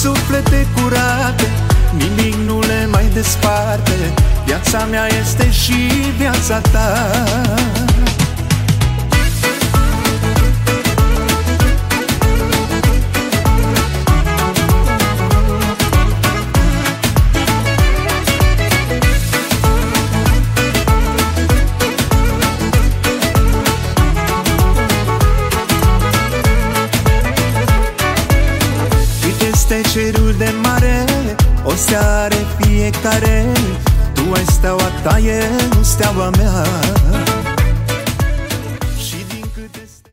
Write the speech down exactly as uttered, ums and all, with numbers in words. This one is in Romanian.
suflete curate, nimic nu le mai desparte. Viața mea este și viața ta. Este cerul de mare, o seară fiecare. Tu ai steaua ta, eu steaua mea.